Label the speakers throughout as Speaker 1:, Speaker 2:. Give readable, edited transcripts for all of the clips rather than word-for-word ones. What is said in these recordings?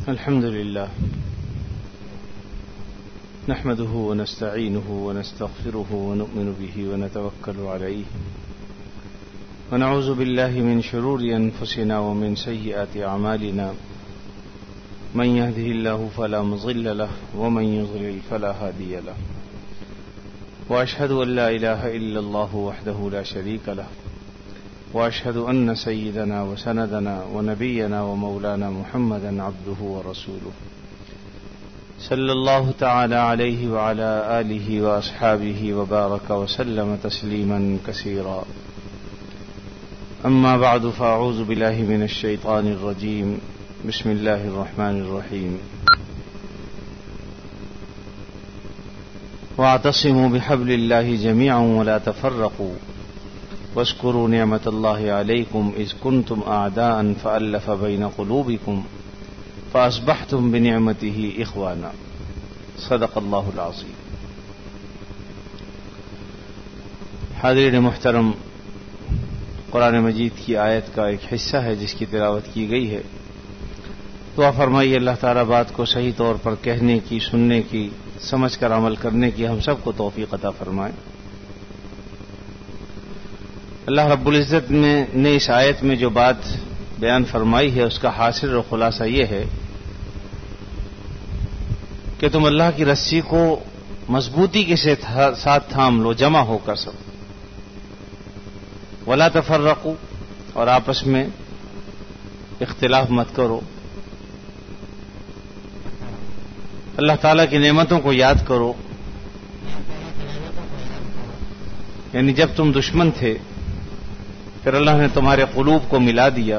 Speaker 1: الحمد لله نحمده ونستعينه ونستغفره ونؤمن به ونتوكل عليه ونعوذ بالله من شرور أنفسنا ومن سيئات أعمالنا من يهده الله فلا مضل له ومن يضلل فلا هادي له وأشهد أن لا إله إلا الله وحده لا شريك له وأشهد أن سيدنا وسندنا ونبينا ومولانا محمدا عبده ورسوله صلى الله تعالى عليه وعلى آله وأصحابه وبارك وسلم تسليما كثيرا. أما بعد فأعوذ بالله من الشيطان الرجيم. بسم الله الرحمن الرحيم. واعتصموا بحبل الله جميعا ولا تفرقوا واذكروا نعمة الله عليكم إذ كنتم أعداء فألف بين قلوبكم فأصبحتم بنعمته إخوانا. صدق اللہ العظیم. حاضرین محترم، قرآن مجید کی آیت کا ایک حصہ ہے جس کی تلاوت کی گئی ہے. دعا فرمائیے اللہ تعالیٰ بات کو صحیح طور پر کہنے کی، سننے کی، سمجھ کر عمل کرنے کی ہم سب کو توفیق عطا فرمائے. اللہ رب العزت نے اس آیت میں جو بات بیان فرمائی ہے اس کا حاصل اور خلاصہ یہ ہے کہ تم اللہ کی رسی کو مضبوطی کے ساتھ تھام لو، جمع ہو کر سب. ولا تفرقوا، اور آپس میں اختلاف مت کرو. اللہ تعالیٰ کی نعمتوں کو یاد کرو. یعنی جب تم دشمن تھے پھر اللہ نے تمہارے قلوب کو ملا دیا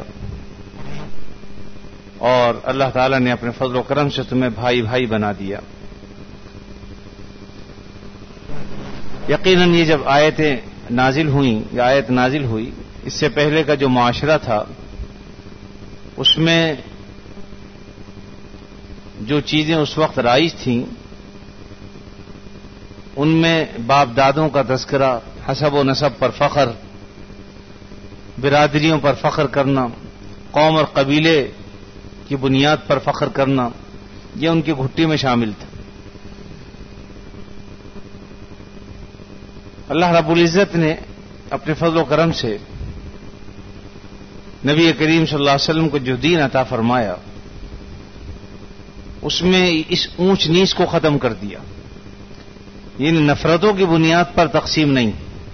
Speaker 1: اور اللہ تعالیٰ نے اپنے فضل و کرم سے تمہیں بھائی بھائی بنا دیا. یقیناً یہ جب آیت نازل ہوئی اس سے پہلے کا جو معاشرہ تھا اس میں جو چیزیں اس وقت رائج تھیں ان میں باپ دادوں کا تذکرہ، حسب و نسب پر فخر، برادریوں پر فخر کرنا، قوم اور قبیلے کی بنیاد پر فخر کرنا، یہ ان کی گھٹی میں شامل تھا. اللہ رب العزت نے اپنے فضل و کرم سے نبی کریم صلی اللہ علیہ وسلم کو جو دین عطا فرمایا اس میں اس اونچ نیچ کو ختم کر دیا. یعنی نفرتوں کی بنیاد پر تقسیم نہیں،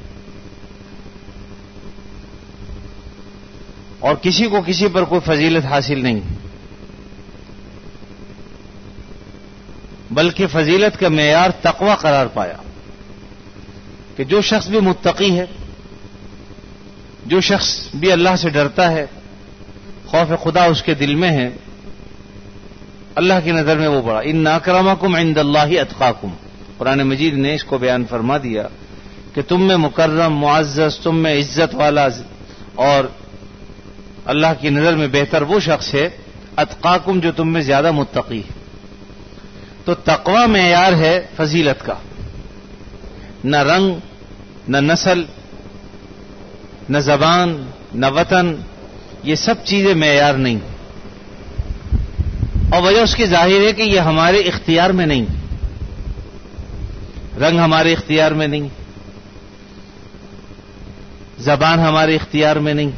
Speaker 1: اور کسی کو کسی پر کوئی فضیلت حاصل نہیں، بلکہ فضیلت کا معیار تقوی قرار پایا کہ جو شخص بھی متقی ہے، جو شخص بھی اللہ سے ڈرتا ہے، خوف خدا اس کے دل میں ہے، اللہ کی نظر میں وہ بڑا. ان اکرمکم عند اللہ اتقاکم. قرآن مجید نے اس کو بیان فرما دیا کہ تم میں مکرم، معزز، تم میں عزت والا اور اللہ کی نظر میں بہتر وہ شخص ہے اتقاکم جو تم میں زیادہ متقی ہے. تو تقوی معیار ہے فضیلت کا، نہ رنگ، نہ نسل، نہ زبان، نہ وطن، یہ سب چیزیں معیار نہیں. اور وجہ اس کی ظاہر ہے کہ یہ ہمارے اختیار میں نہیں. رنگ ہمارے اختیار میں نہیں، زبان ہمارے اختیار میں نہیں.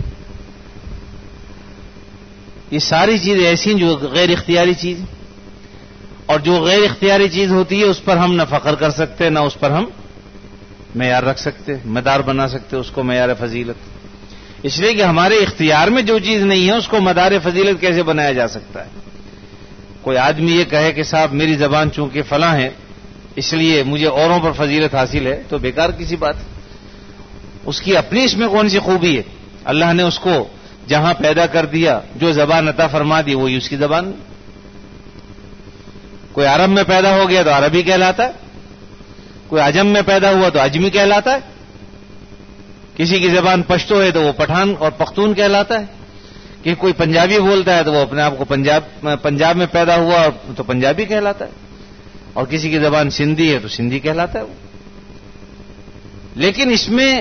Speaker 1: یہ ساری چیزیں ایسی ہیں جو غیر اختیاری چیز، اور جو غیر اختیاری چیز ہوتی ہے اس پر ہم نہ فخر کر سکتے، نہ اس پر ہم معیار رکھ سکتے، مدار بنا سکتے اس کو معیار فضیلت. اس لیے کہ ہمارے اختیار میں جو چیز نہیں ہے اس کو مدار فضیلت کیسے بنایا جا سکتا ہے؟ کوئی آدمی یہ کہے کہ صاحب میری زبان چونکہ فلاں ہے اس لیے مجھے اوروں پر فضیلت حاصل ہے، تو بیکار کسی بات. اس کی اپنی اس میں کون سی خوبی ہے؟ اللہ نے اس کو جہاں پیدا کر دیا، جو زبان عطا فرما دی وہی اس کی زبان. کوئی عرب میں پیدا ہو گیا تو عربی کہلاتا ہے، کوئی عجم میں پیدا ہوا تو عجمی کہلاتا ہے، کسی کی زبان پشتو ہے تو وہ پٹھان اور پختون کہلاتا ہے، کہ کوئی پنجابی بولتا ہے تو وہ اپنے آپ کو پنجاب میں پیدا ہوا تو پنجابی کہلاتا ہے، اور کسی کی زبان سندھی ہے تو سندھی کہلاتا ہے وہ. لیکن اس میں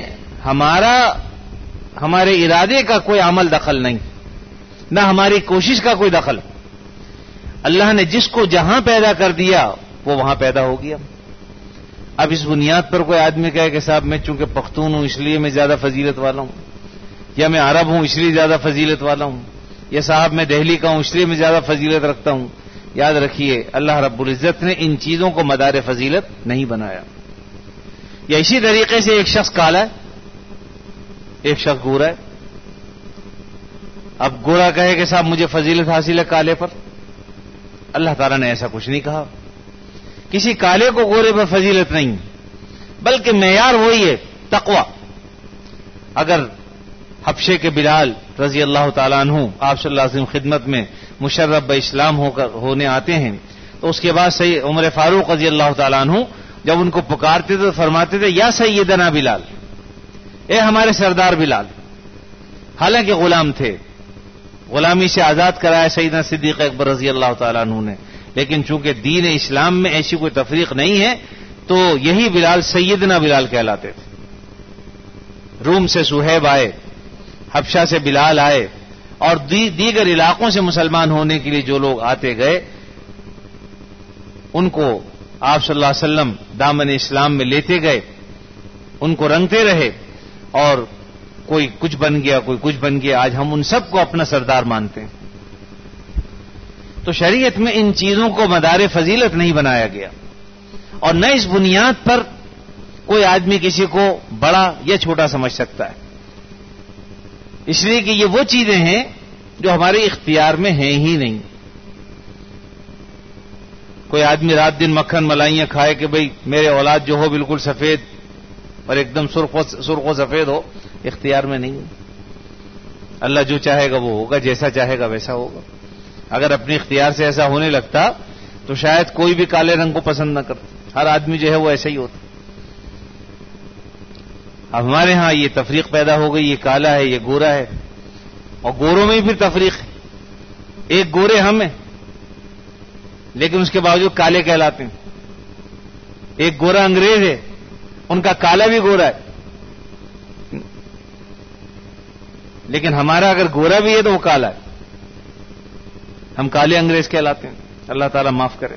Speaker 1: ہمارے ارادے کا کوئی عمل دخل نہیں، نہ ہماری کوشش کا کوئی دخل. اللہ نے جس کو جہاں پیدا کر دیا وہ وہاں پیدا ہو گیا. اب اس بنیاد پر کوئی آدمی کہے کہ صاحب میں چونکہ پختون ہوں اس لیے میں زیادہ فضیلت والا ہوں، یا میں عرب ہوں اس لیے زیادہ فضیلت والا ہوں، یا صاحب میں دہلی کا ہوں اس لیے میں زیادہ فضیلت رکھتا ہوں. یاد رکھیے اللہ رب العزت نے ان چیزوں کو مدار فضیلت نہیں بنایا. یا اسی طریقے سے ایک شخص کالا ہے، ایک شخص گورا ہے. اب گورا کہے کہ صاحب مجھے فضیلت حاصل ہے کالے پر، اللہ تعالیٰ نے ایسا کچھ نہیں کہا. کسی کالے کو گورے پر فضیلت نہیں، بلکہ معیار وہی ہے تقوی. اگر حبشے کے بلال رضی اللہ تعالیٰ عنہ آپ صلی اللہ علیہ وسلم خدمت میں مشرف اسلام ہونے آتے ہیں تو اس کے بعد عمر فاروق رضی اللہ تعالیٰ عنہ جب ان کو پکارتے تھے تو فرماتے تھے یا سیدنا بلال، اے ہمارے سردار بلال. حالانکہ غلام تھے، غلامی سے آزاد کرایا سیدنا صدیق اکبر رضی اللہ تعالیٰ عنہ نے، لیکن چونکہ دین اسلام میں ایسی کوئی تفریق نہیں ہے تو یہی بلال سیدنا بلال کہلاتے تھے. روم سے صہیب آئے، حبشہ سے بلال آئے، اور دیگر علاقوں سے مسلمان ہونے کے لیے جو لوگ آتے گئے ان کو آپ صلی اللہ علیہ وسلم دامن اسلام میں لیتے گئے، ان کو رنگتے رہے، اور کوئی کچھ بن گیا کوئی کچھ بن گیا. آج ہم ان سب کو اپنا سردار مانتے ہیں. تو شریعت میں ان چیزوں کو مدار فضیلت نہیں بنایا گیا، اور نہ اس بنیاد پر کوئی آدمی کسی کو بڑا یا چھوٹا سمجھ سکتا ہے، اس لیے کہ یہ وہ چیزیں ہیں جو ہمارے اختیار میں ہیں ہی نہیں. کوئی آدمی رات دن مکھن ملائیاں کھائے کہ بھئی میرے اولاد جو ہو بالکل سفید اور ایک دم سرخ و سفید ہو، اختیار میں نہیں. اللہ جو چاہے گا وہ ہوگا، جیسا چاہے گا ویسا ہوگا. اگر اپنے اختیار سے ایسا ہونے لگتا تو شاید کوئی بھی کالے رنگ کو پسند نہ کرتا، ہر آدمی جو ہے وہ ایسا ہی ہوتا. اب ہمارے ہاں یہ تفریق پیدا ہو گئی، یہ کالا ہے یہ گورا ہے، اور گوروں میں بھی پھر تفریق ہے. ایک گورے ہم ہیں لیکن اس کے باوجود کالے کہلاتے ہیں. ایک گورا انگریز ہے، ان کا کالا بھی گورا ہے، لیکن ہمارا اگر گورا بھی ہے تو وہ کالا ہے. ہم کالے انگریز کہلاتے ہیں. اللہ تعالیٰ معاف کرے،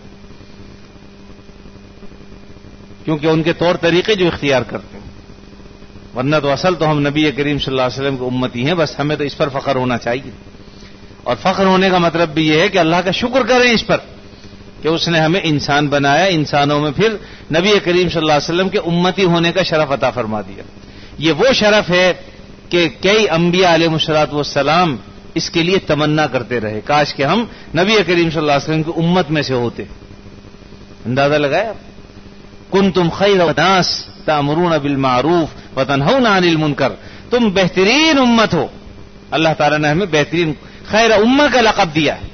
Speaker 1: کیونکہ ان کے طور طریقے جو اختیار کرتے ہیں. ورنہ تو اصل تو ہم نبی کریم صلی اللہ علیہ وسلم کی امتی ہیں، بس ہمیں تو اس پر فخر ہونا چاہیے. اور فخر ہونے کا مطلب بھی یہ ہے کہ اللہ کا شکر کریں اس پر کہ اس نے ہمیں انسان بنایا، انسانوں میں پھر نبی کریم صلی اللہ علیہ وسلم کے امتی ہونے کا شرف عطا فرما دیا. یہ وہ شرف ہے کہ کئی انبیاء علیہ الصلوۃ والسلام اس کے لیے تمنا کرتے رہے، کاش کہ ہم نبی کریم صلی اللہ علیہ وسلم کی امت میں سے ہوتے. اندازہ لگایا، کنتم خیر الناس تأمرون بالمعروف وتنہون عن المنکر، تم بہترین امت ہو. اللہ تعالیٰ نے ہمیں بہترین خیر امہ کا لقب دیا ہے.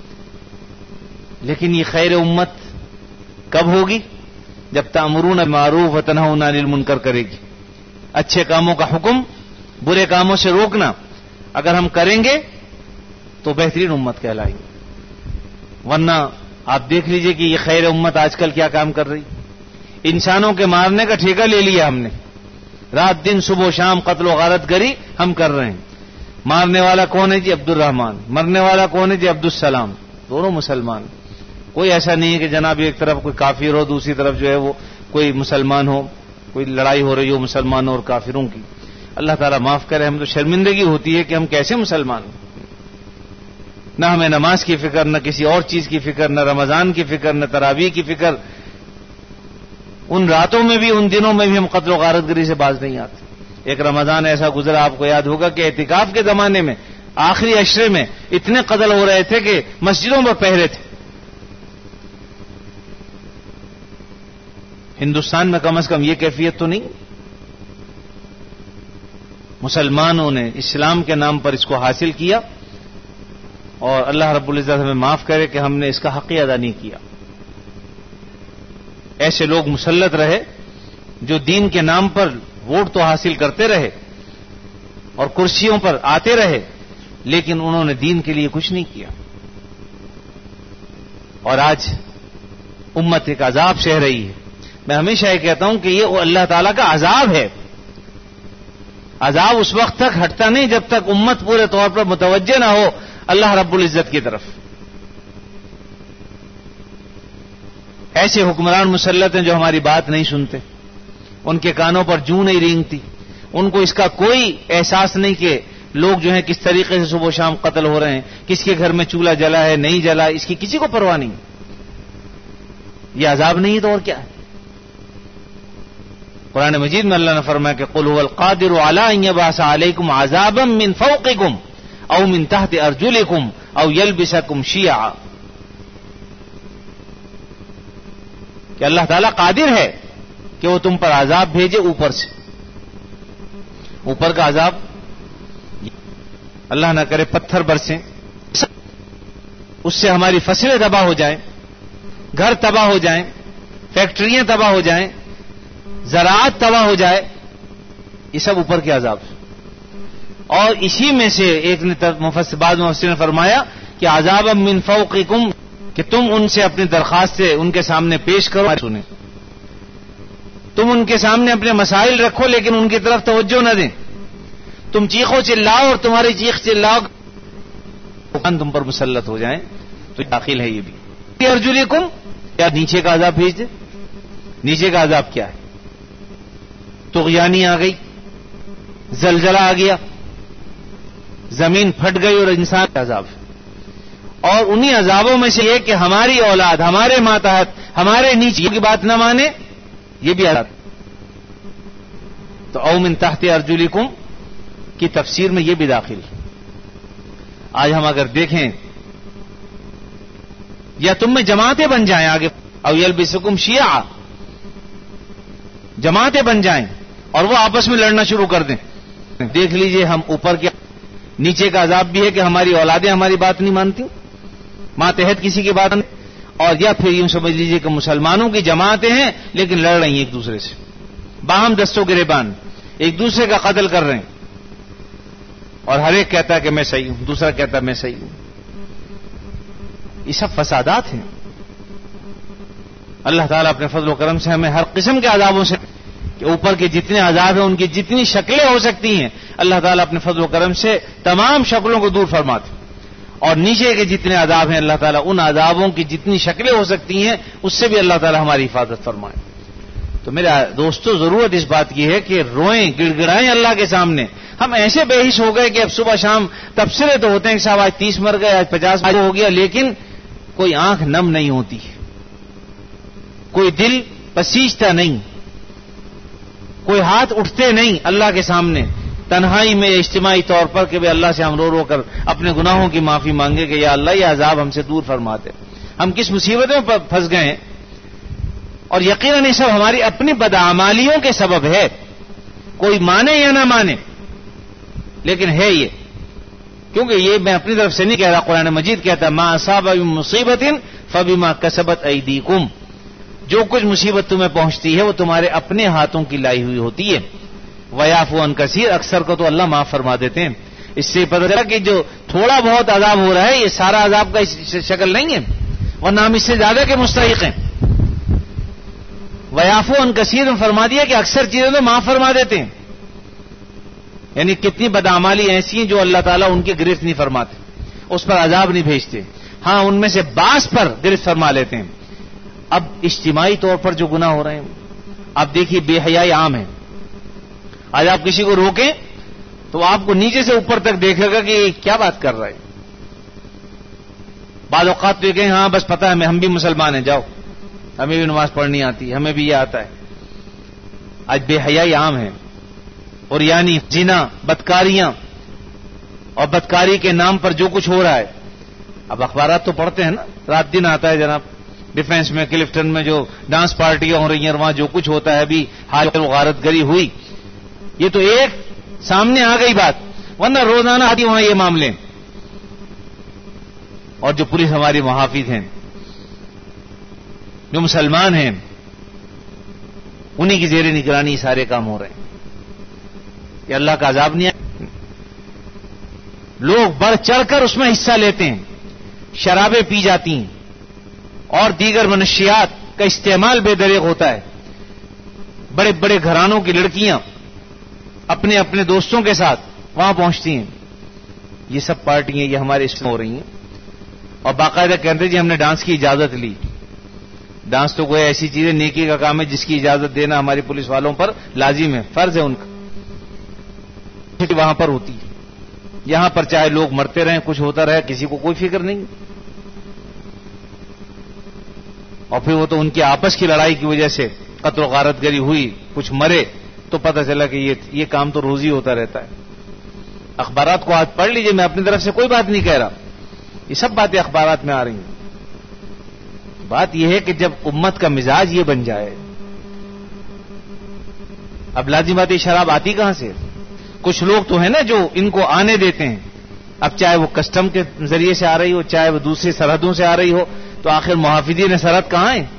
Speaker 1: لیکن یہ خیر امت کب ہوگی؟ جب تأمرون بالمعروف وتنہون عن المنکر کرے گی. اچھے کاموں کا حکم، برے کاموں سے روکنا اگر ہم کریں گے تو بہترین امت کہلائیں گے. ورنہ آپ دیکھ لیجئے کہ یہ خیر امت آج کل کیا کام کر رہی. انسانوں کے مارنے کا ٹھیکہ لے لیا ہم نے، رات دن صبح و شام قتل و غارت گری ہم کر رہے ہیں. مارنے والا کون ہے جی؟ عبد الرحمان. مرنے والا کون ہے جی؟ عبد السلام. دونوں مسلمان. کوئی ایسا نہیں ہے کہ جناب ایک طرف کوئی کافر ہو دوسری طرف جو ہے وہ کوئی مسلمان ہو، کوئی لڑائی ہو رہی ہو مسلمانوں اور کافروں کی. اللہ تعالیٰ معاف کرے، ہم تو شرمندگی ہوتی ہے کہ ہم کیسے مسلمان ہیں. نہ ہمیں نماز کی فکر، نہ کسی اور چیز کی فکر، نہ رمضان کی فکر، نہ تراویح کی فکر. ان راتوں میں بھی ان دنوں میں بھی ہم قتل و غارت گری سے باز نہیں آتے. ایک رمضان ایسا گزرا آپ کو یاد ہوگا کہ اعتکاف کے زمانے میں آخری عشرے میں اتنے قتل ہو رہے تھے کہ مسجدوں پر پہرے تھے. ہندوستان میں کم از کم یہ کیفیت تو نہیں. مسلمانوں نے اسلام کے نام پر اس کو حاصل کیا، اور اللہ رب العزت ہمیں معاف کرے کہ ہم نے اس کا حق ادا نہیں کیا. ایسے لوگ مسلط رہے جو دین کے نام پر ووٹ تو حاصل کرتے رہے اور کرسیوں پر آتے رہے، لیکن انہوں نے دین کے لیے کچھ نہیں کیا. اور آج امت ایک عذاب سہ رہی ہے. میں ہمیشہ یہ کہتا ہوں کہ یہ اللہ تعالیٰ کا عذاب ہے. عذاب اس وقت تک ہٹتا نہیں جب تک امت پورے طور پر متوجہ نہ ہو اللہ رب العزت کی طرف. ایسے حکمران مسلط ہیں جو ہماری بات نہیں سنتے، ان کے کانوں پر جوں نہیں رینگتی، ان کو اس کا کوئی احساس نہیں کہ لوگ جو ہیں کس طریقے سے صبح و شام قتل ہو رہے ہیں، کس کے گھر میں چولہا جلا ہے نہیں جلا، اس کی کسی کو پرواہ نہیں. یہ عذاب نہیں ہے تو اور کیا ہے؟ قرآن مجید میں اللہ نے فرمایا کہ قل هو القادر علی ان یبعث علیکم عذابا من فوقکم او من تحت ارجلکم او یلبسکم شیعا، کہ اللہ تعالیٰ قادر ہے کہ وہ تم پر عذاب بھیجے اوپر سے. اوپر کا عذاب اللہ نہ کرے پتھر برسیں، اس سے ہماری فصلیں تباہ ہو جائیں، گھر تباہ ہو جائیں، فیکٹریاں تباہ ہو جائیں، زراعت تباہ ہو جائے، یہ سب اوپر کے عذاب. اور اسی میں سے ایک نے بعض مفسرین نے فرمایا کہ عذاب من فوقکم، کہ تم ان سے اپنی درخواستیں ان کے سامنے پیش کرو، سنیں، تم ان کے سامنے اپنے مسائل رکھو لیکن ان کی طرف توجہ نہ دیں، تم چیخو چلاؤ اور تمہاری چیخ چلاؤ تم پر مسلط ہو جائیں، تو داخل ہے یہ بھی. ارجلکم، کیا نیچے کا عذاب بھیج دے؟ نیچے کا عذاب کیا ہے؟ طغیانی آ گئی، زلزلہ آ گیا، زمین پھٹ گئی اور انسان کا عذاب ہے. اور انہی عذابوں میں سے یہ کہ ہماری اولاد، ہمارے ماتحت، ہمارے نیچے کی بات نہ مانے، یہ بھی عذاب. تو او من تحت ارجلکم کی تفسیر میں یہ بھی داخل. آج ہم اگر دیکھیں، یا تم میں جماعتیں بن جائیں، آگے او یلبسکم شیعا، جماعتیں بن جائیں اور وہ آپس میں لڑنا شروع کر دیں. دیکھ لیجئے ہم اوپر کے نیچے کا عذاب بھی ہے کہ ہماری اولادیں ہماری بات نہیں مانتی، ماتحت کسی کی بات نہیں، اور یا پھر یوں سمجھ لیجئے کہ مسلمانوں کی جماعتیں ہیں لیکن لڑ رہی ہیں ایک دوسرے سے، باہم دستوں گریبان، ایک دوسرے کا قتل کر رہے ہیں، اور ہر ایک کہتا ہے کہ میں صحیح ہوں، دوسرا کہتا ہے میں صحیح ہوں. یہ سب فسادات ہیں. اللہ تعالیٰ اپنے فضل و کرم سے ہمیں ہر قسم کے عذابوں سے، کہ اوپر کے جتنے عذاب ہیں ان کی جتنی شکلیں ہو سکتی ہیں، اللہ تعالیٰ اپنے فضل و کرم سے تمام شکلوں کو دور فرماتے، اور نیچے کے جتنے عذاب ہیں اللہ تعالیٰ ان عذابوں کی جتنی شکلیں ہو سکتی ہیں اس سے بھی اللہ تعالیٰ ہماری حفاظت فرمائے. تو میرے دوستو، ضرورت اس بات کی ہے کہ روئیں، گڑ گڑائیں اللہ کے سامنے. ہم ایسے بے حس ہو گئے کہ اب صبح شام تبصرے تو ہوتے ہیں کہ صاحب آج 30 مر گئے، آج 50 ہو گیا، لیکن کوئی آنکھ نم نہیں ہوتی، کوئی دل پسیجتا نہیں، کوئی ہاتھ اٹھتے نہیں اللہ کے سامنے تنہائی میں اجتماعی طور پر کہ اللہ سے ہم رو رو کر اپنے گناہوں کی معافی مانگے کہ یا اللہ یہ عذاب ہم سے دور فرما دے. ہم کس مصیبتوں میں پھنس گئے ہیں، اور یقیناً یہ سب ہماری اپنی بدعمالیوں کے سبب ہے، کوئی مانے یا نہ مانے لیکن ہے یہ. کیونکہ یہ میں اپنی طرف سے نہیں کہہ رہا، قرآن مجید کہتا ہے ما اصاب من مصیبت فبما کسبت ایدیکم، جو کچھ مصیبت تمہیں پہنچتی ہے وہ تمہارے اپنے ہاتھوں کی لائی ہوئی ہوتی ہے. ویعفو عن کثیر، اکثر کو تو اللہ معاف فرما دیتے ہیں. اس سے پتہ چلا کہ جو تھوڑا بہت عذاب ہو رہا ہے یہ سارا عذاب کا شکل نہیں ہے، ورنہ ہم اس سے زیادہ کے مستحق ہیں. ویعفو عن کثیر میں فرما دیا کہ اکثر چیزیں تو معاف فرما دیتے ہیں. یعنی کتنی بدعمالی ایسی ہیں جو اللہ تعالیٰ ان کی گرفت نہیں فرماتے، اس پر عذاب نہیں بھیجتے، ہاں ان میں سے بعض پر گرفت فرما لیتے ہیں. اب اجتماعی طور پر جو گناہ ہو رہے ہیں، اب دیکھیے بے حیائی عام ہے. آج آپ کسی کو روکیں تو آپ کو نیچے سے اوپر تک دیکھے گا کہ کیا بات کر رہا ہے. بعض اوقات تو یہ کہیں ہاں بس پتہ ہے ہم بھی مسلمان ہیں، جاؤ ہمیں بھی نماز پڑھنی آتی، ہمیں بھی یہ آتا ہے. آج بے حیائی عام ہے، اور یعنی زنا، بدکاریاں، اور بدکاری کے نام پر جو کچھ ہو رہا ہے. اب اخبارات تو پڑھتے ہیں نا، رات دن آتا ہے جناب، ڈیفنس میں کلفٹن میں جو ڈانس پارٹیاں ہو رہی ہیں وہاں جو کچھ ہوتا ہے، ابھی حال غارت گری ہوئی، یہ تو ایک سامنے آ گئی بات، ورنہ روزانہ آتی وہاں یہ معاملے. اور جو پولیس ہماری محافظ ہیں، جو مسلمان ہیں، انہی کی زیر نگرانی سارے کام ہو رہے ہیں. یہ اللہ کا عذاب نہیں ہے؟ لوگ بڑھ چڑھ کر اس میں حصہ لیتے ہیں، شرابیں پی جاتی ہیں اور دیگر منشیات کا استعمال بے دریغ ہوتا ہے. بڑے بڑے گھرانوں کی لڑکیاں اپنے اپنے دوستوں کے ساتھ وہاں پہنچتی ہیں. یہ سب پارٹیاں یہ ہمارے اس میں ہو رہی ہیں، اور باقاعدہ کہتے ہیں جی ہم نے ڈانس کی اجازت لی. ڈانس تو کوئی ایسی چیز ہے، نیکی کا کام ہے جس کی اجازت دینا ہماری پولیس والوں پر لازم ہے، فرض ہے ان کا، وہاں پر ہوتی ہے۔ یہاں پر چاہے لوگ مرتے رہیں، کچھ ہوتا رہے، کسی کو کوئی فکر نہیں، اور پھر وہ تو ان کی آپس کی لڑائی کی وجہ سے قتل و غارت گری ہوئی، کچھ مرے تو پتہ چلا کہ یہ کام تو روز ہی ہوتا رہتا ہے۔ اخبارات کو آج پڑھ لیجئے، میں اپنی طرف سے کوئی بات نہیں کہہ رہا، یہ سب باتیں اخبارات میں آ رہی ہیں۔ بات یہ ہے کہ جب امت کا مزاج یہ بن جائے، اب لازم بات یہ شراب آتی کہاں سے؟ کچھ لوگ تو ہیں نا جو ان کو آنے دیتے ہیں، اب چاہے وہ کسٹم کے ذریعے سے آ رہی ہو، چاہے وہ دوسری سرحدوں سے آ رہی ہو، تو آخر محافظین سرحد کہاں ہیں؟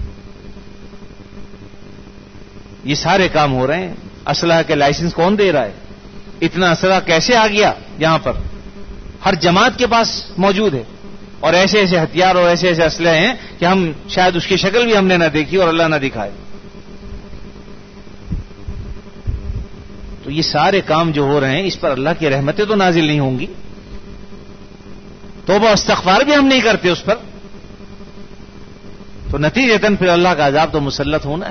Speaker 1: یہ سارے کام ہو رہے ہیں۔ اسلحہ کے لائسنس کون دے رہا ہے؟ اتنا اسلحہ کیسے آ گیا یہاں پر؟ ہر جماعت کے پاس موجود ہے، اور ایسے ایسے ہتھیار اور ایسے ایسے اسلحے ہیں کہ ہم شاید اس کی شکل بھی ہم نے نہ دیکھی اور اللہ نہ دکھائے۔ تو یہ سارے کام جو ہو رہے ہیں اس پر اللہ کی رحمتیں تو نازل نہیں ہوں گی، توبہ استغفار بھی ہم نہیں کرتے اس پر، تو نتیجتاً پھر اللہ کا عذاب تو مسلط ہونا ہے۔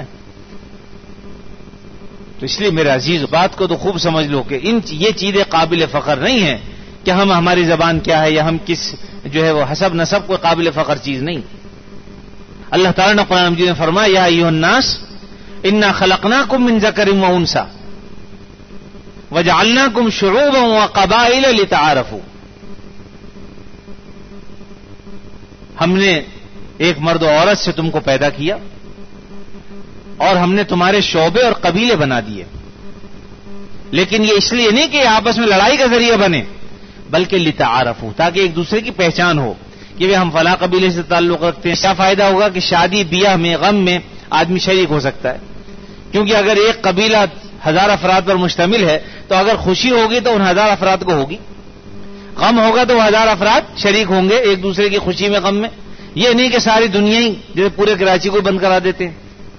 Speaker 1: تو اس لیے میرے عزیز بات کو تو خوب سمجھ لو کہ یہ چیزیں قابل فخر نہیں ہیں کہ ہماری زبان کیا ہے یا ہم کس جو ہے وہ حسب نسب کوئی قابل فخر چیز نہیں۔ اللہ تعالیٰ نے قرآن مجید میں فرمایا یا ایھا الناس انا خلقناکم من ذکر و انثی وجعلناکم شعوبا وقبائل لتعارفوا، ہم نے ایک مرد و عورت سے تم کو پیدا کیا اور ہم نے تمہارے شعبے اور قبیلے بنا دیے، لیکن یہ اس لیے نہیں کہ آپس میں لڑائی کا ذریعہ بنے، بلکہ لتعارفوا، تاکہ ایک دوسرے کی پہچان ہو کہ ہم فلاں قبیلے سے تعلق رکھتے ہیں۔ کیا فائدہ ہوگا کہ شادی بیاہ میں غم میں آدمی شریک ہو سکتا ہے، کیونکہ اگر ایک قبیلہ 1000 افراد پر مشتمل ہے تو اگر خوشی ہوگی تو ان 1000 افراد کو ہوگی، غم ہوگا تو وہ 1000 افراد شریک ہوں گے ایک دوسرے کی خوشی میں غم میں۔ یہ نہیں کہ ساری دنیا ہی جیسے پورے کراچی کو بند کرا دیتے ہیں۔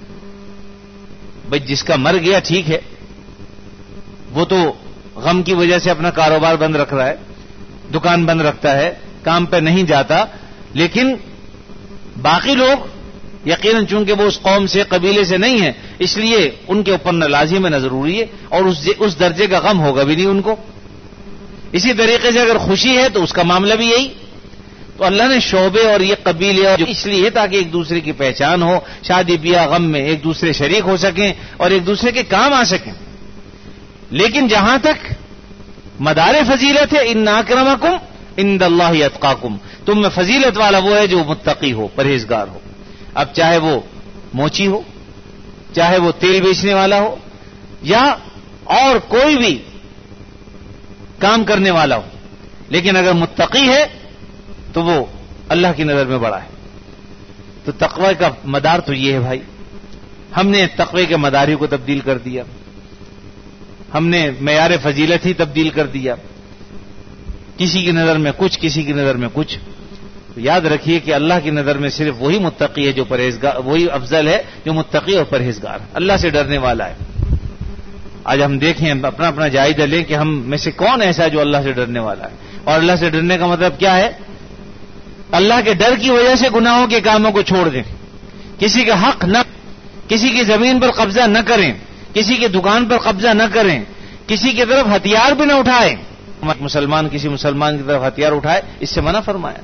Speaker 1: بھائی جس کا مر گیا ٹھیک ہے، وہ تو غم کی وجہ سے اپنا کاروبار بند رکھ رہا ہے، دکان بند رکھتا ہے، کام پہ نہیں جاتا، لیکن باقی لوگ یقیناً چونکہ وہ اس قوم سے قبیلے سے نہیں ہیں، اس لیے ان کے اوپر نہ لازم ہے نہ ضروری ہے، اور اس درجے کا غم ہوگا بھی نہیں ان کو۔ اسی طریقے سے اگر خوشی ہے تو اس کا معاملہ بھی یہی۔ تو اللہ نے شعبے اور یہ قبیلے اور اس لیے تاکہ ایک دوسرے کی پہچان ہو، شادی بیاہ غم میں ایک دوسرے شریک ہو سکیں اور ایک دوسرے کے کام آ سکیں۔ لیکن جہاں تک مدار فضیلت ہے، ان اکرمکم عند اللہ اتقاکم، تم میں فضیلت والا وہ ہے جو متقی ہو، پرہیزگار ہو۔ اب چاہے وہ موچی ہو، چاہے وہ تیل بیچنے والا ہو، یا اور کوئی بھی کام کرنے والا ہو، لیکن اگر متقی ہے تو وہ اللہ کی نظر میں بڑا ہے۔ تو تقوی کا مدار تو یہ ہے بھائی، ہم نے تقوی کے مدار ہی کو تبدیل کر دیا، ہم نے معیار فضیلت ہی تبدیل کر دیا، کسی کی نظر میں کچھ، کسی کی نظر میں کچھ۔ تو یاد رکھیے کہ اللہ کی نظر میں صرف وہی متقی ہے جو پرہیزگار، وہی افضل ہے جو متقی اور پرہیزگار، اللہ سے ڈرنے والا ہے۔ آج ہم دیکھیں، اپنا اپنا جائزہ لیں کہ ہم میں سے کون ایسا ہے جو اللہ سے ڈرنے والا ہے۔ اور اللہ سے ڈرنے کا مطلب کیا ہے؟ اللہ کے ڈر کی وجہ سے گناہوں کے کاموں کو چھوڑ دیں، کسی کا حق نہ، کسی کی زمین پر قبضہ نہ کریں، کسی کی دکان پر قبضہ نہ کریں، کسی کی طرف ہتھیار بھی نہ اٹھائیں۔ مسلمان کسی مسلمان کی طرف ہتھیار اٹھائے اس سے منع فرمایا۔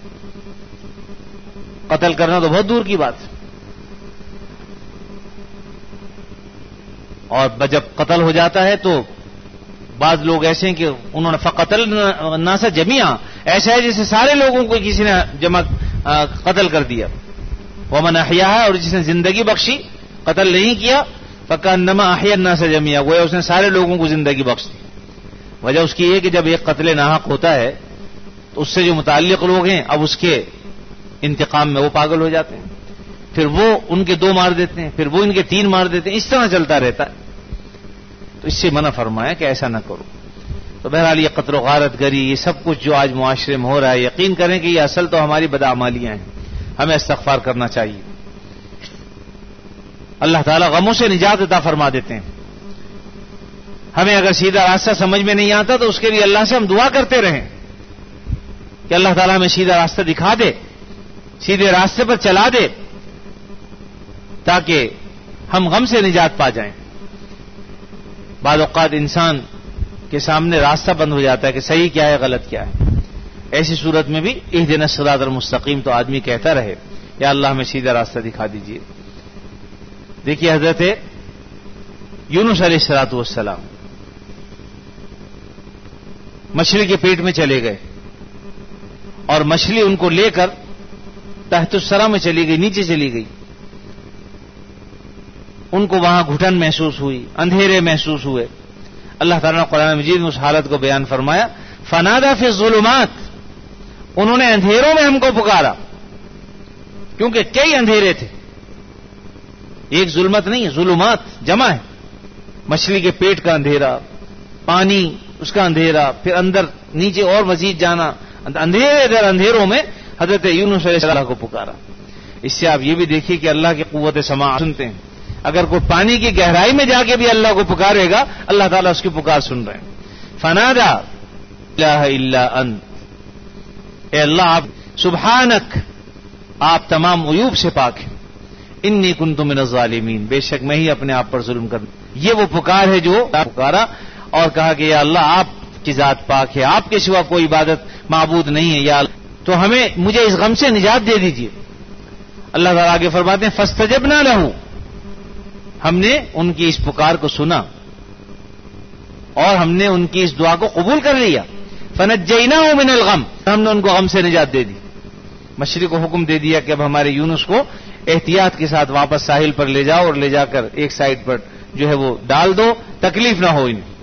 Speaker 1: قتل کرنا تو بہت دور کی بات ہے، اور جب قتل ہو جاتا ہے تو بعض لوگ ایسے ہیں کہ انہوں نے فقتل الناس جميعا، ایسا ہے جیسے سارے لوگوں کو کسی نے جمع قتل کر دیا۔ ومن احیاها، اور جس نے زندگی بخشی، قتل نہیں کیا، فکانما احیا الناس جميعا، گویا اس نے سارے لوگوں کو زندگی بخش دی۔ وجہ اس کی یہ کہ جب ایک قتل ناحق ہوتا ہے تو اس سے جو متعلق لوگ ہیں اب اس کے انتقام میں وہ پاگل ہو جاتے ہیں، پھر وہ ان کے 2 مار دیتے ہیں، پھر وہ ان کے 3 مار دیتے ہیں، اس طرح چلتا رہتا ہے۔ تو اس سے منع فرمایا کہ ایسا نہ کرو۔ تو بہرحال یہ قتل و غارت گری، یہ سب کچھ جو آج معاشرے میں ہو رہا ہے، یقین کریں کہ یہ اصل تو ہماری بدعمالیاں ہیں، ہمیں استغفار کرنا چاہیے۔ اللہ تعالیٰ غموں سے نجات عطا فرما دیتے ہیں۔ ہمیں اگر سیدھا راستہ سمجھ میں نہیں آتا تو اس کے لیے اللہ سے ہم دعا کرتے رہیں کہ اللہ تعالیٰ ہمیں سیدھا راستہ دکھا دے، سیدھے راستے پر چلا دے۔ تاکہ ہم غم سے نجات پا جائیں. بعض اوقات انسان کے سامنے راستہ بند ہو جاتا ہے کہ صحیح کیا ہے غلط کیا ہے. ایسی صورت میں بھی اہدنا الصراط المستقیم تو آدمی کہتا رہے یا اللہ ہمیں سیدھا راستہ دکھا دیجیے. دیکھیے حضرت یونس علیہ الصلوۃ والسلام مچھلی کے پیٹ میں چلے گئے اور مچھلی ان کو لے کر تحت الثری میں چلی گئی, نیچے چلی گئی. ان کو وہاں گھٹن محسوس ہوئی, اندھیرے محسوس ہوئے. اللہ تعالیٰ نے قرآن مجید میں اس حالت کو بیان فرمایا, فنادى فی الظلمات, انہوں نے اندھیروں میں ہم کو پکارا, کیونکہ کئی اندھیرے تھے, ایک ظلمت نہیں ہے, ظلمات جمع ہے. مچھلی کے پیٹ کا اندھیرا, پانی اس کا اندھیرا, پھر اندر نیچے اور مزید جانا, اندھیرے در اندھیروں میں حضرت یونس علیہ السلام کو پکارا. اس سے آپ یہ بھی دیکھیے کہ اللہ کی قوت سماع سنتے ہیں. اگر کوئی پانی کی گہرائی میں جا کے بھی اللہ کو پکارے گا, اللہ تعالیٰ اس کی پکار سن رہے ہیں. فنادى لا الہ الا انت, اے اللہ آپ سبحانک, آپ تمام عیوب سے پاک ہیں. انی کنت من الظالمین, بے شک میں ہی اپنے آپ پر ظلم کروں. یہ وہ پکار ہے جو پکارا اور کہا کہ یا اللہ آپ کی ذات پاک ہے, آپ کے سوا کوئی عبادت معبود نہیں ہے, یا تو ہمیں مجھے اس غم سے نجات دے دیجیے. اللہ تعالیٰ آگے فرماتے ہیں فاستجبنا لہ, ہم نے ان کی اس پکار کو سنا اور ہم نے ان کی اس دعا کو قبول کر لیا. فنجیناہ من الغم, ہم نے ان کو غم سے نجات دے دی. مچھلی کو حکم دے دیا کہ اب ہمارے یونس کو احتیاط کے ساتھ واپس ساحل پر لے جاؤ اور لے جا کر ایک سائڈ پر جو ہے وہ ڈال دو, تکلیف نہ ہو انہیں.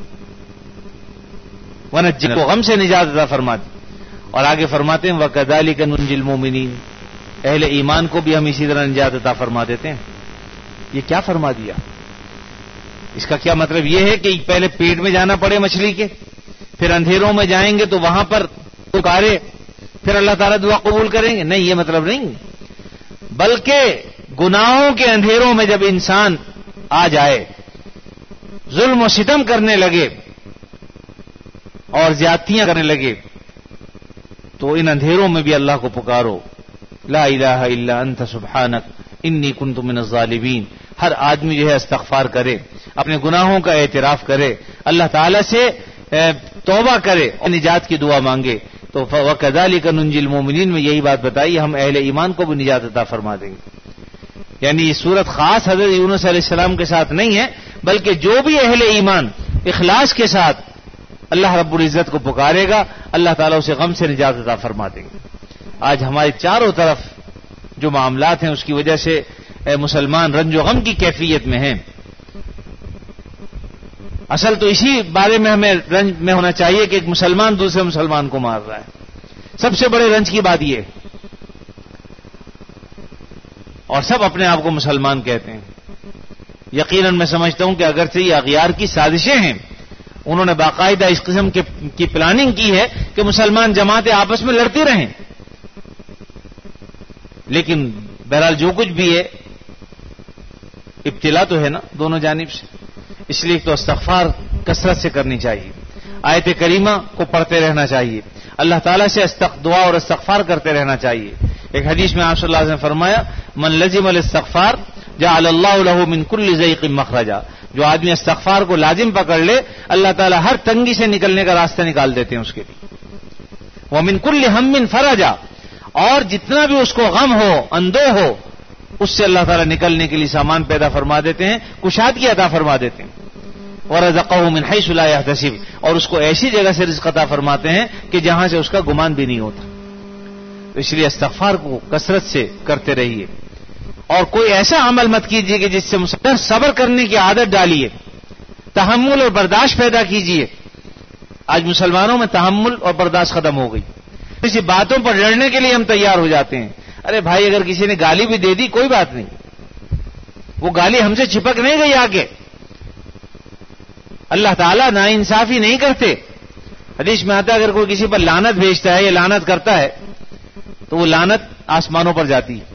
Speaker 1: ونجیناہ کو غم سے نجات عطا فرما دی. اور آگے فرماتے ہیں وَكَذَلِكَ نُنْجِي الْمُؤْمِنِينَ, اہل ایمان کو بھی ہم اسی طرح نجات عطا فرما دیتے ہیں. یہ کیا فرما دیا؟ اس کا کیا مطلب یہ ہے کہ پہلے پیٹ میں جانا پڑے مچھلی کے, پھر اندھیروں میں جائیں گے تو وہاں پر پکارے, پھر اللہ تعالیٰ دعا قبول کریں گے؟ نہیں, یہ مطلب نہیں. بلکہ گناہوں کے اندھیروں میں جب انسان آ جائے, ظلم و ستم کرنے لگے اور زیادتیاں کرنے لگے, تو ان اندھیروں میں بھی اللہ کو پکارو, لا الہ الا انت سبحانک انی کنت من الظالمین. ہر آدمی جو ہے استغفار کرے, اپنے گناہوں کا اعتراف کرے, اللہ تعالی سے توبہ کرے اور نجات کی دعا مانگے. تو وَكَذَلِكَ نُنْجِي الْمُؤْمِنِينَ میں یہی بات بتائی, ہم اہل ایمان کو بھی نجات عطا فرما دیں گے. یعنی یہ صورت خاص حضرت یونس علیہ السلام کے ساتھ نہیں ہے, بلکہ جو بھی اہل ایمان اخلاص کے ساتھ اللہ رب العزت کو پکارے گا, اللہ تعالیٰ اسے غم سے نجات عطا فرما دیں گے. آج ہمارے چاروں طرف جو معاملات ہیں اس کی وجہ سے مسلمان رنج و غم کی کیفیت میں ہیں. اصل تو اسی بارے میں ہمیں رنج میں ہونا چاہیے کہ ایک مسلمان دوسرے مسلمان کو مار رہا ہے. سب سے بڑے رنج کی بات یہ ہے, اور سب اپنے آپ کو مسلمان کہتے ہیں. یقیناً میں سمجھتا ہوں کہ اگرچہ یہ اغیار کی سازشیں ہیں, انہوں نے باقاعدہ اس قسم کی پلاننگ کی ہے کہ مسلمان جماعتیں آپس میں لڑتی رہیں, لیکن بہرحال جو کچھ بھی ہے ابتلا تو ہے نا دونوں جانب سے. اس لیے تو استغفار کثرت سے کرنی چاہیے, آیت کریمہ کو پڑھتے رہنا چاہیے, اللہ تعالیٰ سے دعا اور استغفار کرتے رہنا چاہیے. ایک حدیث میں آپ صلی اللہ علیہ وسلم نے فرمایا من لزم الاستغفار جعل اللہ له من كل ضيق مخرجا, جو آدمی استغفار کو لازم پکڑ لے اللہ تعالیٰ ہر تنگی سے نکلنے کا راستہ نکال دیتے ہیں اس کے لیے. ومن كل هم فرجا, اور جتنا بھی اس کو غم ہو, اندوہ ہو, اس سے اللہ تعالیٰ نکلنے کے لیے سامان پیدا فرما دیتے ہیں, کشادگی عطا فرما دیتے ہیں. ورزقه من حيث لا يحتسب, اور اس کو ایسی جگہ سے رزق عطا فرماتے ہیں کہ جہاں سے اس کا گمان بھی نہیں ہوتا. اس لیے استغفار کو کثرت سے کرتے رہیے, اور کوئی ایسا عمل مت کیجیے کہ جس سے مسلمان صبر کرنے کی عادت ڈالیے, تحمل اور برداشت پیدا کیجیے. آج مسلمانوں میں تحمل اور برداشت ختم ہو گئی. کسی باتوں پر لڑنے کے لیے ہم تیار ہو جاتے ہیں. ارے بھائی اگر کسی نے گالی بھی دے دی کوئی بات نہیں, وہ گالی ہم سے چھپک نہیں گئی آگے. اللہ تعالیٰ ناانصافی نہیں کرتے. حدیث میں آتا ہے اگر کوئی کسی پر لعنت بھیجتا ہے یا لعنت کرتا ہے تو وہ لعنت آسمانوں پر جاتی ہے,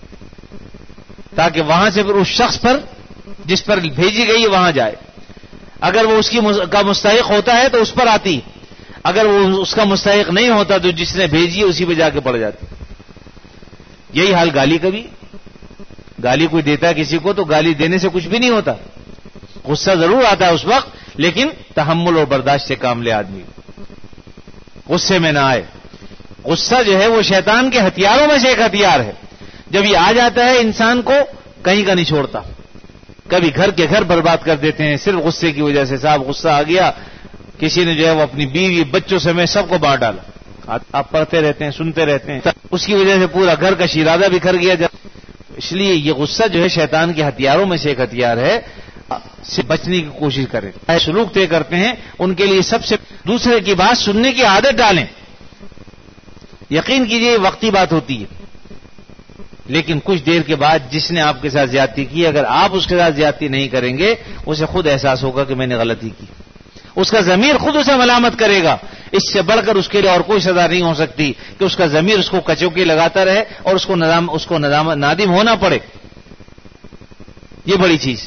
Speaker 1: تاکہ وہاں سے پھر اس شخص پر جس پر بھیجی گئی ہے وہاں جائے. اگر وہ اس کا مستحق ہوتا ہے تو اس پر آتی, اگر وہ اس کا مستحق نہیں ہوتا تو جس نے بھیجی ہے اسی پہ جا کے پڑ جاتی. یہی حال گالی کا بھی. گالی کوئی دیتا ہے کسی کو تو گالی دینے سے کچھ بھی نہیں ہوتا، غصہ ضرور آتا ہے اس وقت، لیکن تحمل اور برداشت سے کام لے آدمی، غصے میں نہ آئے۔ غصہ جو ہے وہ شیطان کے ہتھیاروں میں سے ایک ہتھیار ہے، جب یہ آ جاتا ہے انسان کو کہیں کا نہیں چھوڑتا، کبھی گھر کے گھر برباد کر دیتے ہیں صرف غصے کی وجہ سے۔ صاحب غصہ آ گیا، کسی نے جو ہے وہ اپنی بیوی بچوں سمیت سب کو بانٹ ڈالا، آپ پڑھتے رہتے ہیں سنتے رہتے ہیں، اس کی وجہ سے پورا گھر کا شیرازہ بکھر گیا۔ اس لیے یہ غصہ جو ہے شیطان کے ہتھیاروں میں سے ایک ہتھیار ہے، سے بچنے کی کوشش کریں۔ سلوک طے کرتے ہیں ان کے لیے سب سے دوسرے کی بات سننے کی عادت ڈالیں۔ یقین کیجئے وقتی بات ہوتی ہے، لیکن کچھ دیر کے بعد جس نے آپ کے ساتھ زیادتی کی، اگر آپ اس کے ساتھ زیادتی نہیں کریں گے، اسے خود احساس ہوگا کہ میں نے غلطی کی، اس کا ضمیر خود اسے ملامت کرے گا۔ اس سے بڑھ کر اس کے لیے اور کوئی سزا نہیں ہو سکتی کہ اس کا ضمیر اس کو کچوکی لگاتا رہے اور اس کو نادم ہونا پڑے، یہ بڑی چیز۔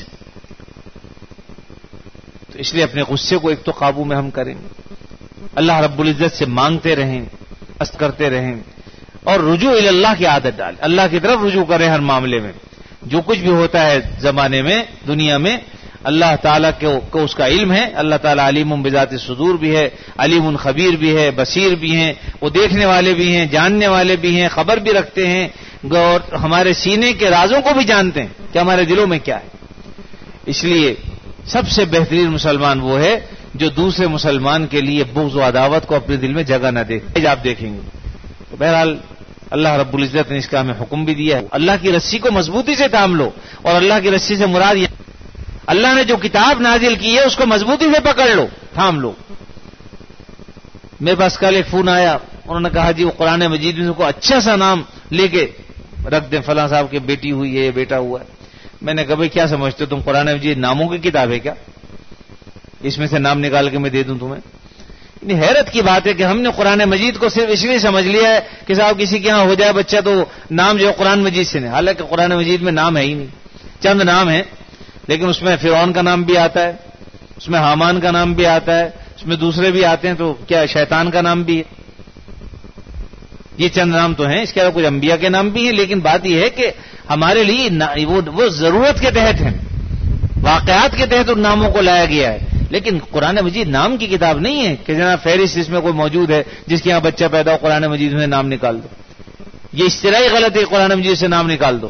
Speaker 1: تو اس لیے اپنے غصے کو ایک تو قابو میں ہم کریں، اللہ رب العزت سے مانگتے رہیں، کرتے رہیں، اور رجوع اللہ کی عادت ڈالیں، اللہ کی طرف رجوع کریں ہر معاملے میں۔ جو کچھ بھی ہوتا ہے زمانے میں دنیا میں اللہ تعالیٰ کو اس کا علم ہے، اللہ تعالیٰ علیم بذات الصدور بھی ہے، علیم خبیر بھی ہے، بصیر بھی ہیں، وہ دیکھنے والے بھی ہیں، جاننے والے بھی ہیں، خبر بھی رکھتے ہیں، اور ہمارے سینے کے رازوں کو بھی جانتے ہیں کہ ہمارے دلوں میں کیا ہے۔ اس لیے سب سے بہترین مسلمان وہ ہے جو دوسرے مسلمان کے لیے بغض و عداوت کو اپنے دل میں جگہ نہ دے۔ آپ دیکھیں گے تو بہرحال اللہ رب العزت نے اس کا ہمیں حکم بھی دیا ہے، اللہ کی رسی کو مضبوطی سے تھام لو، اور اللہ کی رسی سے مراد یہ اللہ نے جو کتاب نازل کی ہے اس کو مضبوطی سے پکڑ لو، تھام لو۔ میرے پاس کل ایک فون آیا، انہوں نے کہا جی وہ قرآن مجید میں کو اچھا سا نام لے کے رکھ دیں، فلاں صاحب کی بیٹی ہوئی ہے، بیٹا ہوا ہے۔ میں نے کہا بھائی کیا سمجھتے ہو تم، قرآن مجید ناموں کی کتاب ہے کیا؟ اس میں سے نام نکال کے میں دے دوں تمہیں؟ حیرت کی بات ہے کہ ہم نے قرآن مجید کو صرف اس لیے سمجھ لیا ہے کہ صاحب کسی کے ہاں ہو جائے بچہ تو نام جو ہے قرآن مجید سے نہیں، حالانکہ قرآن مجید میں نام ہے ہی نہیں، چند نام ہیں، لیکن اس میں فرعون کا نام بھی آتا ہے، اس میں حامان کا نام بھی آتا ہے، اس میں دوسرے بھی آتے ہیں، تو کیا شیطان کا نام بھی ہے؟ یہ چند نام تو ہیں، اس کے علاوہ کچھ انبیاء کے نام بھی ہیں، لیکن بات یہ ہے کہ ہمارے لیے وہ ضرورت کے تحت ہیں، واقعات کے تحت ان ناموں کو لایا گیا ہے، لیکن قرآن مجید نام کی کتاب نہیں ہے کہ جناب فہرست اس میں کوئی موجود ہے جس کے یہاں بچہ پیدا ہو قرآن مجید میں نام نکال دو۔ یہ اصطلاحی غلط ہے، قرآن مجید سے نام نکال دو،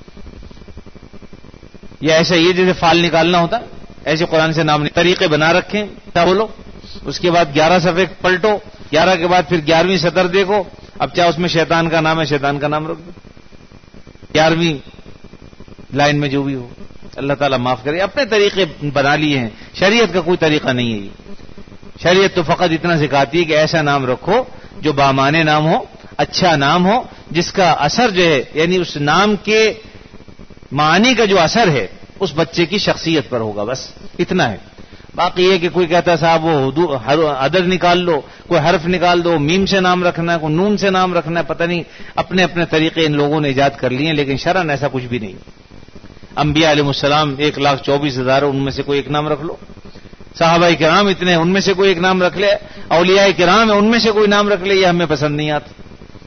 Speaker 1: یا ایسا یہ جیسے فال نکالنا ہوتا ایسے قرآن سے نام طریقے بنا رکھیں، بولو، اس کے بعد 11 صفحے پلٹو، 11 کے بعد پھر 11ویں سطر دیکھو، اب چاہے اس میں شیطان کا نام ہے شیطان کا نام رکھ دو، 11ویں لائن میں جو بھی ہو۔ اللہ تعالیٰ معاف کرے، اپنے طریقے بنا لیے ہیں، شریعت کا کوئی طریقہ نہیں ہے یہ۔ شریعت تو فقط اتنا سکھاتی ہے کہ ایسا نام رکھو جو بامعنی نام ہو، اچھا نام ہو، جس کا اثر جو ہے یعنی اس نام کے معنی کا جو اثر ہے اس بچے کی شخصیت پر ہوگا، بس اتنا ہے۔ باقی یہ کہ کوئی کہتا ہے صاحب وہ عدد نکال لو، کوئی حرف نکال دو، میم سے نام رکھنا ہے، کوئی نون سے نام رکھنا ہے، پتہ نہیں اپنے اپنے طریقے ان لوگوں نے ایجاد کر لیے ہیں، لیکن شرعاً ایسا کچھ بھی نہیں۔ انبیاء علیہ السلام 1,24,000 ان میں سے کوئی ایک نام رکھ لو، صحابہ کرام اتنے ان میں سے کوئی ایک نام رکھ لے، اولیاء کرام ان میں سے کوئی نام رکھ لے، یہ ہمیں پسند نہیں آتا۔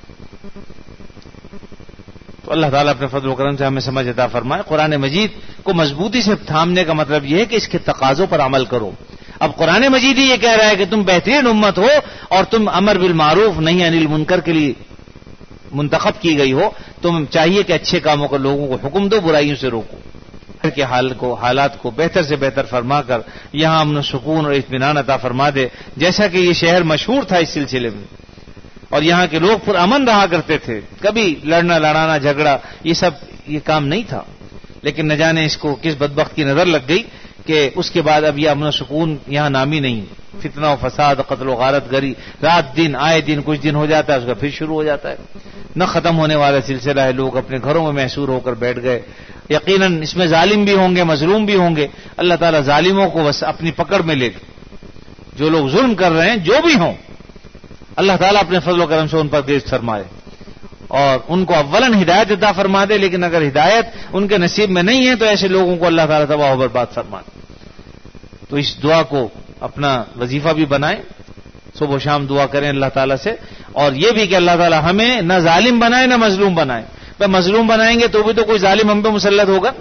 Speaker 1: تو اللہ تعالیٰ اپنے فضل و کرم سے ہمیں سمجھ عطا فرمائے۔ قرآن مجید کو مضبوطی سے تھامنے کا مطلب یہ ہے کہ اس کے تقاضوں پر عمل کرو۔ اب قرآن مجید ہی یہ کہہ رہا ہے کہ تم بہترین امت ہو اور تم امر بالمعروف نہی عن المنکر کے لیے منتخب کی گئی ہو، تم چاہیے کہ اچھے کاموں کو لوگوں کو حکم دو، برائیوں سے روکو، ہر کے حالات کو بہتر سے بہتر فرما کر یہاں امن و سکون اور اطمینان عطا فرما دے۔ جیسا کہ یہ شہر مشہور تھا اس سلسلے میں، اور یہاں کے لوگ پرامن رہا کرتے تھے، کبھی لڑنا لڑانا جھگڑا یہ کام نہیں تھا، لیکن نہ جانے اس کو کس بدبخت کی نظر لگ گئی کہ اس کے بعد اب یہ امن و سکون یہاں نامی نہیں، فتنہ و فساد، قتل و غارت گری رات دن آئے دن کچھ دن ہو جاتا ہے، اس کا پھر شروع ہو جاتا ہے، نہ ختم ہونے والا سلسلہ ہے۔ لوگ اپنے گھروں میں محصور ہو کر بیٹھ گئے۔ یقیناً اس میں ظالم بھی ہوں گے، مظلوم بھی ہوں گے، اللہ تعالیٰ ظالموں کو بس اپنی پکڑ میں لے گا، جو لوگ ظلم کر رہے ہیں جو بھی ہوں، اللہ تعالیٰ اپنے فضل و کرم سے ان پر گرفت فرمائے اور ان کو اولاً ہدایت عطا فرما دے، لیکن اگر ہدایت ان کے نصیب میں نہیں ہے تو ایسے لوگوں کو اللہ تعالیٰ تباہ و برباد فرما دے۔ تو اس دعا کو اپنا وظیفہ بھی بنائیں، صبح و شام دعا کریں اللہ تعالیٰ سے، اور یہ بھی کہ اللہ تعالیٰ ہمیں نہ ظالم بنائے نہ مظلوم بنائے، پہ مظلوم بنائیں گے تو بھی تو کوئی ظالم ہم پہ مسلط ہوگا.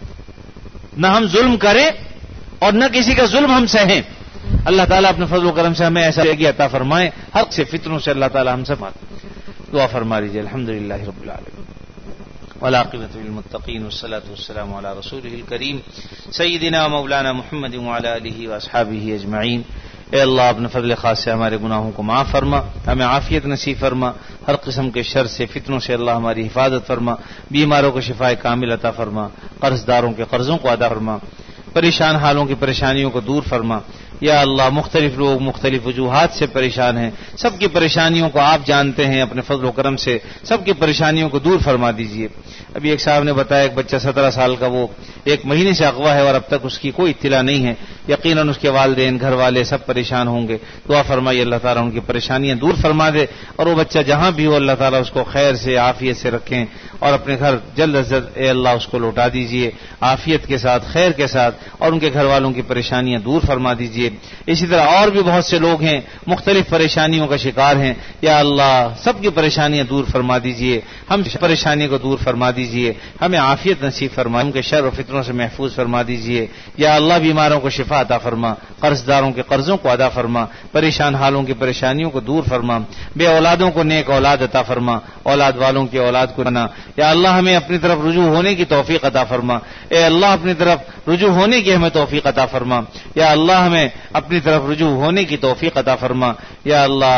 Speaker 1: نہ ہم ظلم کریں اور نہ کسی کا ظلم ہم سہیں. اللہ تعالیٰ اپنے فضل و کرم سے ہمیں ایسا عطا فرمائے, حق سے فتنوں سے اللہ تعالیٰ ہم سے دعا فرما لیجیے. الحمدللہ رب العالمین والعاقبۃ للمتقین والصلاۃ والسلام علی رسولہ الکریم سیدنا مولانا محمد وعلی آلہ واصحابہ اجمعین. اے اللہ اپنے فضل خاص سے ہمارے گناہوں کو معاف فرما, ہمیں عافیت نصیب فرما, ہر قسم کے شر سے فتنوں سے اللہ ہماری حفاظت فرما, بیماروں کو شفاء کامل عطا فرما, قرض داروں کے قرضوں کو ادا فرما, پریشان حالوں کی پریشانیوں کو دور فرما. یا اللہ مختلف لوگ مختلف وجوہات سے پریشان ہیں, سب کی پریشانیوں کو آپ جانتے ہیں, اپنے فضل و کرم سے سب کی پریشانیوں کو دور فرما دیجیے. ابھی ایک صاحب نے بتایا ایک بچہ 17 سال کا وہ 1 مہینے سے اغوا ہے اور اب تک اس کی کوئی اطلاع نہیں ہے. یقیناً اس کے والدین گھر والے سب پریشان ہوں گے. دعا فرمائیے اللہ تعالیٰ ان کی پریشانیاں دور فرما دے اور وہ بچہ جہاں بھی ہو اللہ تعالیٰ اس کو خیر سے عافیت سے رکھیں اور اپنے گھر جلد از جلد اے اللہ اس کو لوٹا دیجیے عافیت کے ساتھ خیر کے ساتھ, اور ان کے گھر والوں کی پریشانیاں دور فرما دیجیے. اسی طرح اور بھی بہت سے لوگ ہیں مختلف پریشانیوں کا شکار ہیں. یا اللہ سب کی پریشانیاں دور فرما دیجیے, ہم پریشانی کو دور فرما دیجیے, ہمیں عافیت نصیب فرما, ان کے شر و فتنوں سے محفوظ فرما دیجیے. یا اللہ بیماروں کو شفا عطا فرما, قرض داروں کے قرضوں کو ادا فرما, پریشان حالوں کی پریشانیوں کو دور فرما, بے اولادوں کو نیک اولاد عطا فرما, اولاد والوں کی اولاد کو بنا. یا اللہ ہمیں اپنی طرف رجوع ہونے کی توفیق عطا فرما. اے اللہ اپنی طرف رجوع ہونے کی ہمیں توفیق عطا فرما. یا اللہ ہمیں اپنی طرف رجوع ہونے کی توفیق عطا فرما. یا اللہ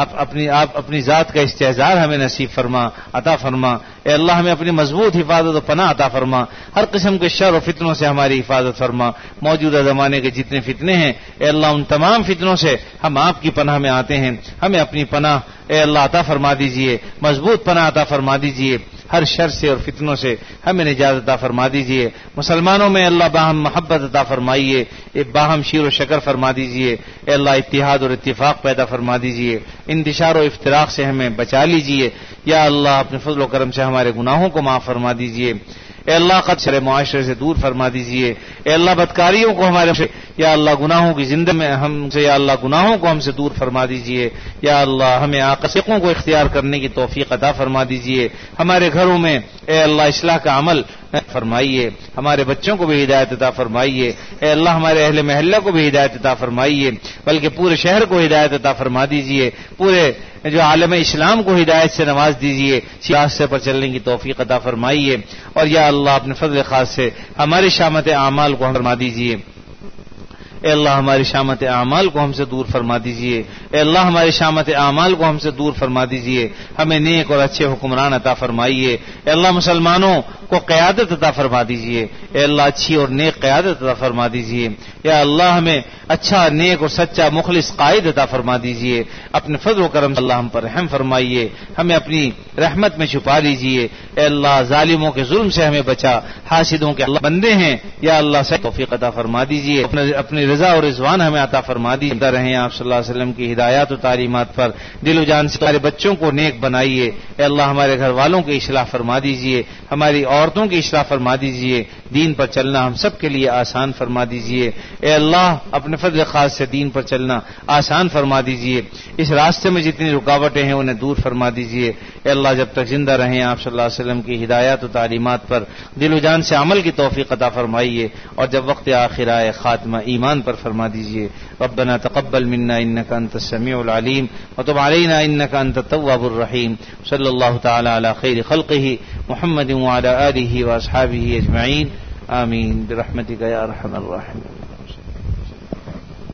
Speaker 1: آپ اپنی ذات کا استحضار ہمیں نصیب فرما عطا فرما. اے اللہ ہمیں اپنی مضبوط حفاظت و پناہ عطا فرما, ہر قسم کے شر و فتنوں سے ہماری حفاظت فرما. موجودہ زمانے کے جتنے فتنے ہیں اے اللہ ان تمام فتنوں سے ہم آپ کی پناہ میں آتے ہیں, ہمیں اپنی پناہ اے اللہ عطا فرما دیجئے, مضبوط پناہ عطا فرما دیجئے, ہر شر سے اور فتنوں سے ہمیں نجات عطا فرما دیجئے. مسلمانوں میں اللہ باہم محبت عطا فرمائیے, باہم شیر و شکر فرما دیجئے. اے اللہ اتحاد اور اتفاق پیدا فرما دیجئے, انتشار و افتراق سے ہمیں بچا لیجئے. یا اللہ اپنے فضل و کرم سے ہمارے گناہوں کو معاف فرما دیجئے. اے اللہ قدر معاشرے سے دور فرما دیجئے. اے اللہ بدکاریوں کو ہمارے سے, یا اللہ گناہوں کی زندگی میں ہم سے, یا اللہ گناہوں کو ہم سے دور فرما دیجئے. یا اللہ ہمیں عاقسقوں کو اختیار کرنے کی توفیق عطا فرما دیجئے. ہمارے گھروں میں اے اللہ اصلاح کا عمل فرمائیے, ہمارے بچوں کو بھی ہدایت عطا فرمائیے. اے اللہ ہمارے اہل محلہ کو بھی ہدایت عطا فرمائیے, بلکہ پورے شہر کو ہدایت عطا فرما دیجئے. پورے جو عالم اسلام کو ہدایت سے نواز دیجئے, سیاست پر چلنے کی توفیق عطا فرمائیے. اور یا اللہ اپنے فضل خاص سے ہماری شامت اعمال کو فرما دیجئے. اے اللہ ہماری شامت اعمال کو ہم سے دور فرما دیجئے. اے اللہ ہماری شامت اعمال کو ہم سے دور فرما دیجئے. ہمیں نیک اور اچھے حکمران عطا فرمائیے. اے اللہ مسلمانوں کو قیادت عطا فرما دیجئے. اے اللہ اچھی اور نیک قیادت عطا فرما دیجئے. یا اللہ ہمیں اچھا نیک اور سچا مخلص قائد عطا فرما دیجئے. اپنے فضل و کرم سے اللہ ہم پر رحم فرمائیے, ہمیں اپنی رحمت میں چھپا لیجئے. اے اللہ ظالموں کے ظلم سے ہمیں بچا, حاسدوں کے اللہ بندے ہیں, یا اللہ سے توفیق عطا فرما دیجئے. اپنی رضا اور رضوان ہمیں عطا فرما دیجیے. رہیں آپ صلی اللہ علیہ وسلم کی ہدایات و تعلیمات پر دل و جان سے ہمارے بچوں کو نیک بنائیے. اے اللہ ہمارے گھر والوں کی اصلاح فرما دیجیے, ہماری عورتوں کی اصلاح فرما دیجیے. دین پر چلنا ہم سب کے لیے آسان فرما دیجیے. اے اللہ اپنے فضل خاص سے دین پر چلنا آسان فرما دیجیے. اس راستے میں جتنی رکاوٹیں ہیں انہیں دور فرما دیجیے. اے اللہ جب تک زندہ رہیں آپ صلی اللہ علیہ وسلم کی ہدایات و تعلیمات پر دل و جان سے عمل کی توفیق عطا فرمائیے, اور جب وقت آخر آئے خاتمہ ایمان پر فرما دیجیے. ربنا تقبل منا انك انت السميع العليم وتب علينا انك انت التواب الرحيم. صلی اللہ تعالی علی خیر خلقه محمد وعلى آله واصحابه اجمعین. آمین برحمتک یا ارحم الراحمین.